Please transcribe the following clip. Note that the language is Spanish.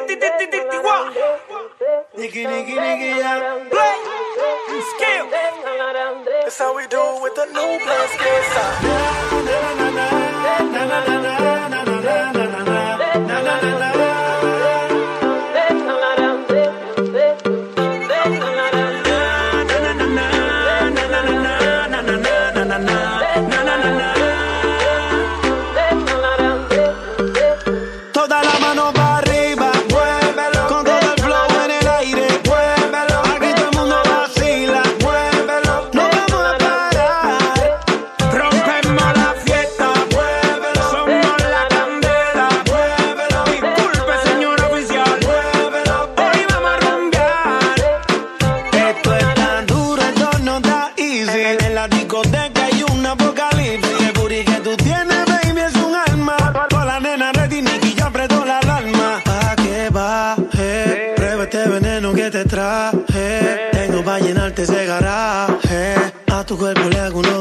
Nicky, yeah. Play. Skill. That's how we do it with the new play skill sound. Na na na na na na na na na na na na na na na. Toda la mano para arriba, muévelo. Con todo el flow en el aire, muévelo. Aquí todo el mundo vacila, muévelo. No vamos a parar. Rompemos la fiesta, muévelo. Somos la candela, muévelo. Disculpe, señor oficial, muévelo. Hoy vamos a rumbear. Esto es tan duro, esto no da easy. En la discoteca hay un apocalipsis. El booty que tú tienes, baby, es un alma. Con la nena ready, Nicky ya apretó la alarma. Pa' que baje, prueba este veneno que te traje. Tengo pa' llenarte ese garaje. A tu cuerpo le hago unos